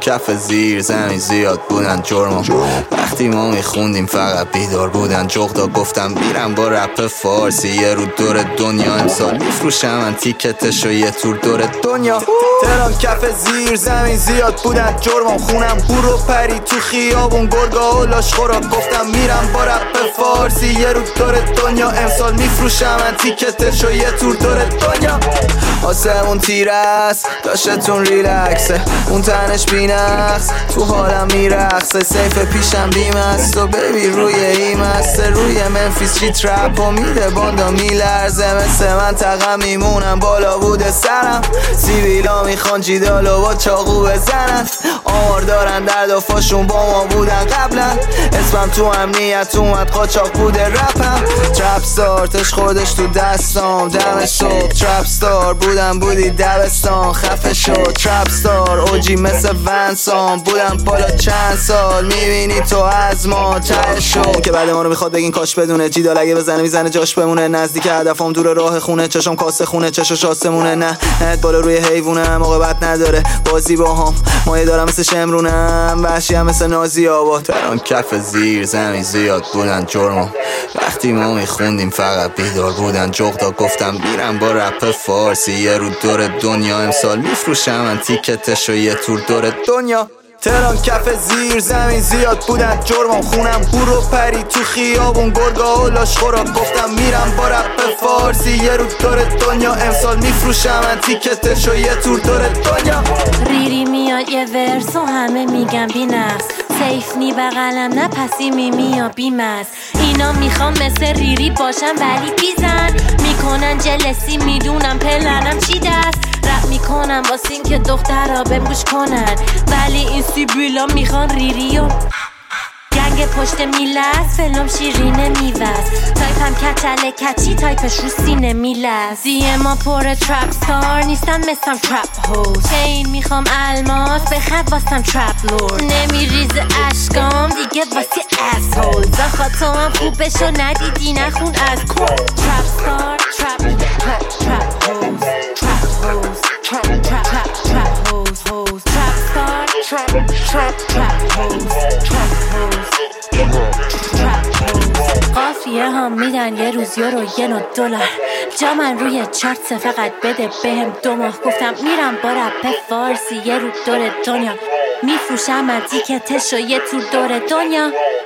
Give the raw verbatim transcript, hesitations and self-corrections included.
کف زیر زمین زیاد بودن جرمم. وقتی ما میخوندیم فقط بیدار بودن جغدا. گفتم میرم با رپ فارسی یه رو دور دنیا، امسال میفروشم من تیکتشو یه تور دور دنیا. تهران کف زیر زمین زیاد بودن جرمم. خونم برو پری تو خیابون گرگا و لاشخورا. گفتم میرم با رپ فارسی یه رو دور دنیا، امسال میفروشم من تیکتشو یه تور دور دنیا. آسمون تیره است داشتتون ریلکسه، اون تنش بینقص تو حالم میرقصه. سیف پیشم بیم است و بیبی روی این مسته. روی منفیس چی ترپ و میده باندا میلرزه. مثل من تقم میمونم بالا بوده سرم. سیویلا میخوان جیدالو با چاقو بزنن. آمار دارن در دفاشون با ما بودن قبلا. اسمم تو امنیت اومد قاچاق بوده رپم. ترپ ستار تش خودش تو دستام دم صبح. ترپ ستار بودم بودی دبستان خفه شد. ترپ ستار اوجی مثل ونسان بودم بالا چند سال. میبینی تو از ما ته شد که بعد ما رو میخواد بگین کاش بدونه. جیدال اگه بزنه میزنه جاش بمونه. نزدیک هدفم دور راه خونه. چشم کاسه خونه چشش آسمونه. نه نه بالا روی حیوونه موقعیت نداره بازی با هم. مایه دارم مثل شمرونم وحشی هم مثل نازی آباد. تهران کف زیر زمین زیاد بودن جرمم. وقتی ما میخوندیم فقط بیدار بودن جغدا. گفتم میرم با رپ فارسی یه رو دور دنیا، امسال میفروشم من تیکتشو یه تور دور دنیا. تهران کف زیر زمین زیاد بودن جرمم. خونم برو پری تو خیابون گرگا و لاشخورا. گفتم میرم با رپ فارسی یه رو دور دنیا، امسال میفروشم من تیکتشو یه تور دور دنیا. ریری میاد یه ورس و همه میگم بی‌نقص. سیف نی بغلم نه پسی میمی یا بیمز. اینا میخوام مثل ریری باشم ولی بیزن. میکنن جلسی میدونم پلنم چی دست. رپ میکنم واسین که دخترها بهم گوش کنن. ولی این سیبیلا میخوان ریری و گنگ پشت میلس. فلم شیرینه میوز. تایپم کچله کچی تایپش رو سینه میلز. دیه ما پر ترپ ستار نیستم مثلم ترپ هوز. چین میخوام الماس بخد واسم ترپ لورد. نمیریز اشکام دیگه واسی اس هول. زخات تو هم خوب بشو ندیدی نخون از ترپ ستار ترپ ترپ ترپ هوز. ترپ هوز ترپ ترپ ترپ هوز هوز. ترپ ستار ترپ ترپ ترپ هوز ترپ هوز. قافیه هم میدن یه روز یورو یه نو دلار. جا من روی چارت فقط بده بهم دو ماه. گفتم میرم با رپ فارسی یه رو دور دنیا. میفروشم من تیکتشو یه تور دور دنیا.